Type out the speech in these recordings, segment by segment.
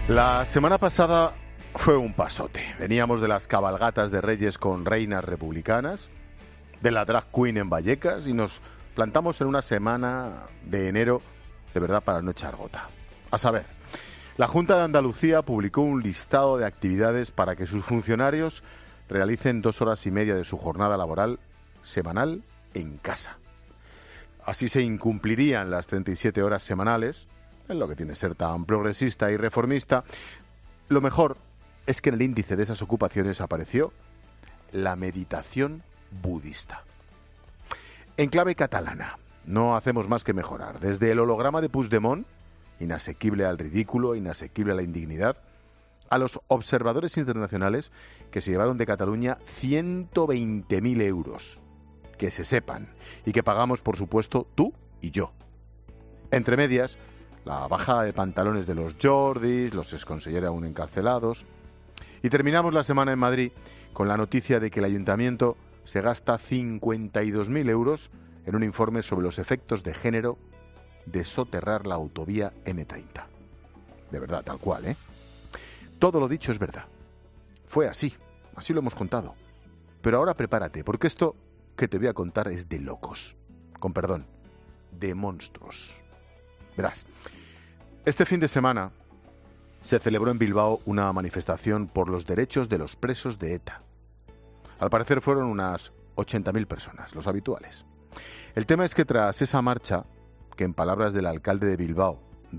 La semana pasada fue un pasote. Veníamos de las cabalgatas de reyes con reinas republicanas, de la drag queen en Vallecas y nos plantamos en una semana de enero de verdad para no echar gota. A saber, la Junta de Andalucía publicó un listado de actividades para que sus funcionarios realicen 2 horas y media de su jornada laboral semanal en casa. Así se incumplirían las 37 horas semanales, en lo que tiene que ser tan progresista y reformista. Lo mejor es que en el índice de esas ocupaciones apareció la meditación budista. En clave catalana, no hacemos más que mejorar. Desde el holograma de Puigdemont, inasequible al ridículo, inasequible a la indignidad, a los observadores internacionales que se llevaron de Cataluña 120.000 euros, que se sepan, y que pagamos, por supuesto, tú y yo. Entre medias, la bajada de pantalones de los Jordis, los exconselleros aún encarcelados. Y terminamos la semana en Madrid con la noticia de que el ayuntamiento se gasta 52.000 euros en un informe sobre los efectos de género de soterrar la autovía M30. De verdad, tal cual, ¿eh? Todo lo dicho es verdad. Fue así lo hemos contado. Pero ahora prepárate, porque esto que te voy a contar es de locos. Con perdón, de monstruos. Verás, este fin de semana se celebró en Bilbao una manifestación por los derechos de los presos de ETA. Al parecer fueron unas 80.000 personas, los habituales. El tema es que tras esa marcha, que en palabras del alcalde de Bilbao,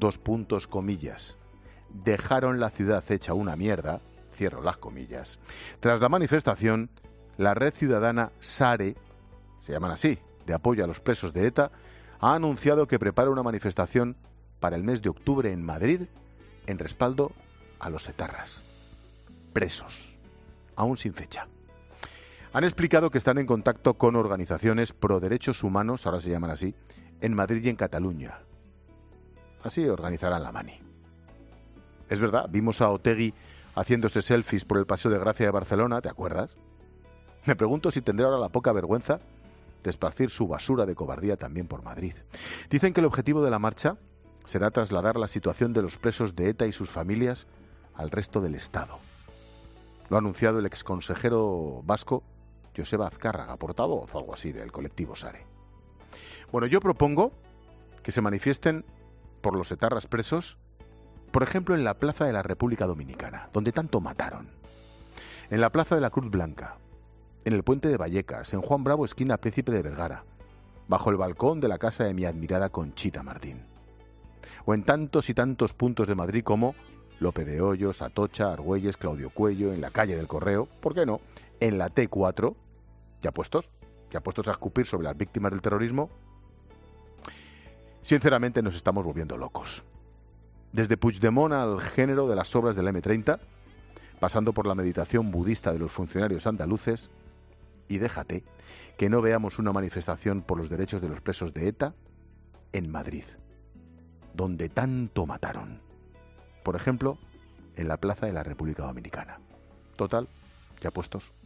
dejaron la ciudad hecha una mierda, cierro las comillas, tras la manifestación, la red ciudadana SARE, se llaman así, de apoyo a los presos de ETA, ha anunciado que prepara una manifestación para el mes de octubre en Madrid en respaldo a los etarras. Presos, aún sin fecha. Han explicado que están en contacto con organizaciones pro derechos humanos, ahora se llaman así, en Madrid y en Cataluña. Así organizarán la mani. Es verdad, vimos a Otegi haciéndose selfies por el Paseo de Gracia de Barcelona, ¿te acuerdas? Me pregunto si tendrá ahora la poca vergüenza de esparcir su basura de cobardía también por Madrid. Dicen que el objetivo de la marcha será trasladar la situación de los presos de ETA y sus familias al resto del Estado. Lo ha anunciado el exconsejero vasco Joseba Azcárraga, portavoz o algo así del colectivo SARE. Bueno, yo propongo que se manifiesten por los etarras presos, por ejemplo, en la Plaza de la República Dominicana, donde tanto mataron, en la Plaza de la Cruz Blanca, en el Puente de Vallecas, en Juan Bravo, esquina Príncipe de Vergara, bajo el balcón de la casa de mi admirada Conchita Martín. O en tantos y tantos puntos de Madrid como Lope de Hoyos, Atocha, Argüelles, Claudio Cuello, en la calle del Correo, ¿por qué no?, en la T4, ¿ya puestos a escupir sobre las víctimas del terrorismo? Sinceramente nos estamos volviendo locos. Desde Puigdemont al género de las obras del M30, pasando por la meditación budista de los funcionarios andaluces, y déjate que no veamos una manifestación por los derechos de los presos de ETA en Madrid, donde tanto mataron. Por ejemplo, en la Plaza de la República Dominicana. Total, ya puestos.